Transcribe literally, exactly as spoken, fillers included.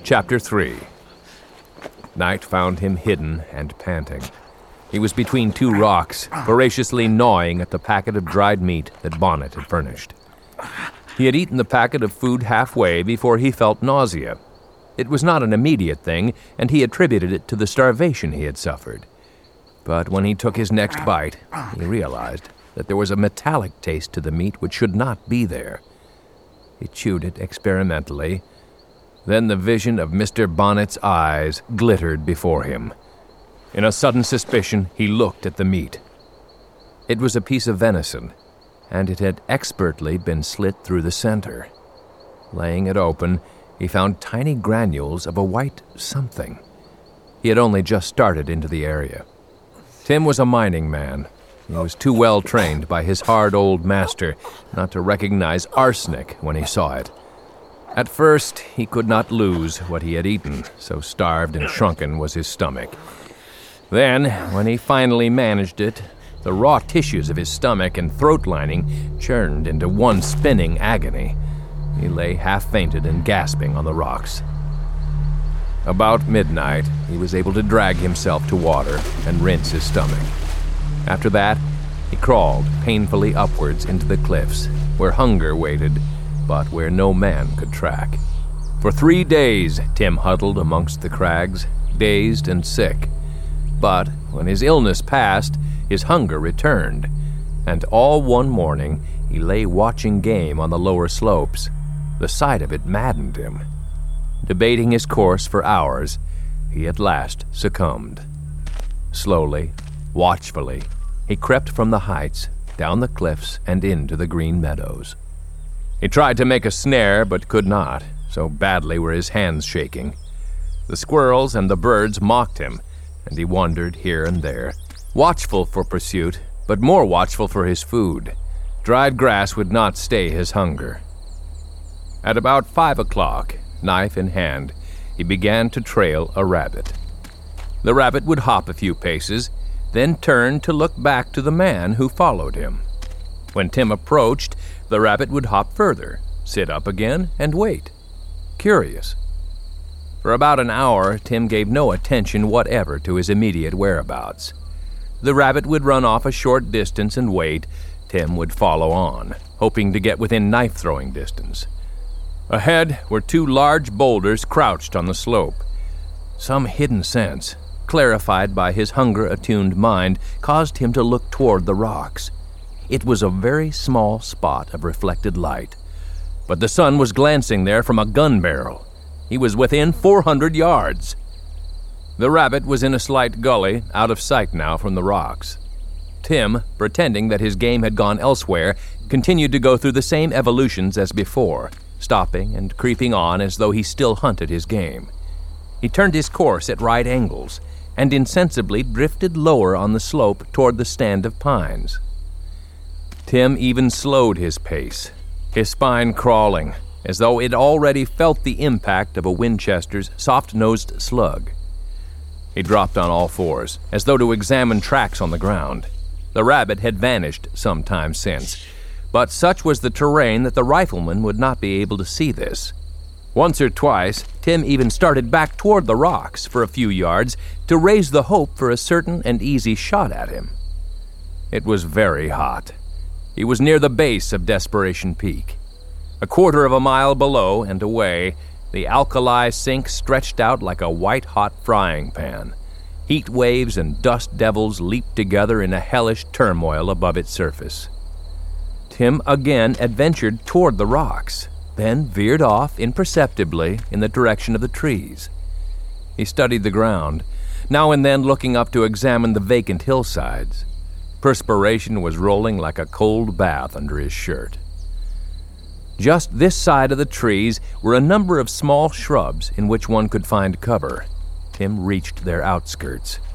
Chapter three. Night found him hidden and panting. He was between two rocks, voraciously gnawing at the packet of dried meat that Bonnet had furnished. He had eaten the packet of food halfway before he felt nausea. It was not an immediate thing, and he attributed it to the starvation he had suffered. But when he took his next bite, he realized that there was a metallic taste to the meat which should not be there. He chewed it experimentally. Then the vision of Mister Bonnet's eyes glittered before him. In a sudden suspicion, he looked at the meat. It was a piece of venison, and it had expertly been slit through the center. Laying it open, he found tiny granules of a white something. He had only just started into the area. Tim was a mining man. He was too well trained by his hard old master not to recognize arsenic when he saw it. At first, he could not lose what he had eaten, so starved and shrunken was his stomach. Then, when he finally managed it, the raw tissues of his stomach and throat lining churned into one spinning agony. He lay half-fainted and gasping on the rocks. About midnight, he was able to drag himself to water and rinse his stomach. After that, he crawled painfully upwards into the cliffs, where hunger waited, but where no man could track. For three days, Tim huddled amongst the crags, dazed and sick. But when his illness passed, his hunger returned, and all one morning he lay watching game on the lower slopes. The sight of it maddened him. Debating his course for hours, he at last succumbed. Slowly, watchfully, he crept from the heights, down the cliffs, and into the green meadows. He tried to make a snare, but could not, so badly were his hands shaking. The squirrels and the birds mocked him, and he wandered here and there, watchful for pursuit, but more watchful for his food. Dried grass would not stay his hunger. At about five o'clock, knife in hand, he began to trail a rabbit. The rabbit would hop a few paces, then turn to look back to the man who followed him. When Tim approached, the rabbit would hop further, sit up again, and wait. Curious. For about an hour, Tim gave no attention whatever to his immediate whereabouts. The rabbit would run off a short distance and wait. Tim would follow on, hoping to get within knife-throwing distance. Ahead were two large boulders crouched on the slope. Some hidden sense, clarified by his hunger-attuned mind, caused him to look toward the rocks. It was a very small spot of reflected light, but the sun was glancing there from a gun barrel. He was within four hundred yards. The rabbit was in a slight gully, out of sight now from the rocks. Tim, pretending that his game had gone elsewhere, continued to go through the same evolutions as before, stopping and creeping on as though he still hunted his game. He turned his course at right angles, and insensibly drifted lower on the slope toward the stand of pines. Tim even slowed his pace, his spine crawling, as though it already felt the impact of a Winchester's soft-nosed slug. He dropped on all fours, as though to examine tracks on the ground. The rabbit had vanished some time since, but such was the terrain that the rifleman would not be able to see this. Once or twice, Tim even started back toward the rocks for a few yards to raise the hope for a certain and easy shot at him. It was very hot. He was near the base of Desperation Peak. A quarter of a mile below and away, the alkali sink stretched out like a white-hot frying pan. Heat waves and dust devils leaped together in a hellish turmoil above its surface. Tim again adventured toward the rocks, then veered off imperceptibly in the direction of the trees. He studied the ground, now and then looking up to examine the vacant hillsides. Perspiration was rolling like a cold bath under his shirt. Just this side of the trees were a number of small shrubs in which one could find cover. Tim reached their outskirts.